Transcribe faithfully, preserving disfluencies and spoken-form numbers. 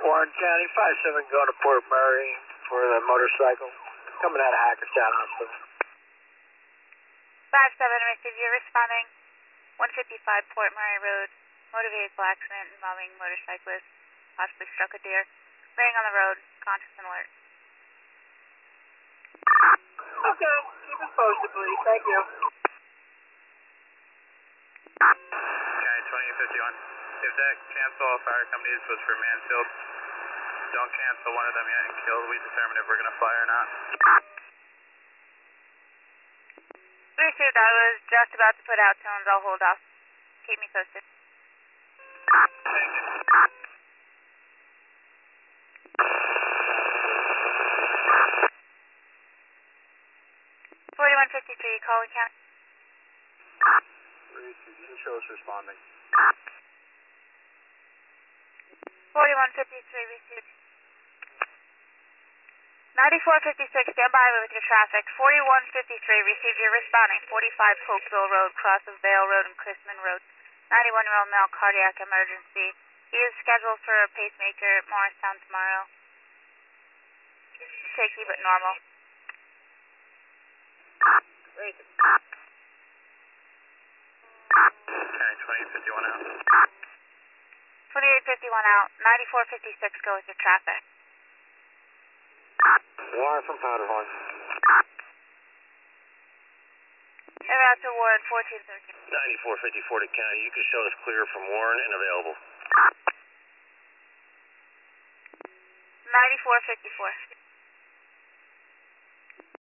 Warren County, five seven going to Port Murray for the motorcycle. Coming out of Hackerstown Hospital. five seven, receive you responding. one fifty-five Port Murray Road. Motor vehicle accident involving motorcyclist. Possibly struck a deer. Laying on the road. Conscious and alert. Okay, keep us posted, please. Thank you. County twenty fifty-one. If that cancel all fire companies was for Mansfield, don't cancel one of them yet until we determine if we're going to fly or not. Received. I was just about to put out tones. I'll hold off. Keep me posted. Thank you. forty-one fifty-three, calling count. Received. You can show us responding. forty-one fifty-three, received. ninety-four fifty-six, stand by with your traffic. forty-one fifty-three, received. You're responding. forty-five Cokeville Road, cross of Vale Road and Chrisman Road. ninety-one-year-old male, cardiac emergency. He is scheduled for a pacemaker at Morristown tomorrow. Shaky but normal. County twenty fifty-one out. twenty-eight fifty-one out. ninety-four fifty-six, go with your traffic. Warren from Powderhorn. En route to Warren, fourteen thirteen. ninety-four fifty-four to County. You can show us clear from Warren and available. ninety-four fifty-four.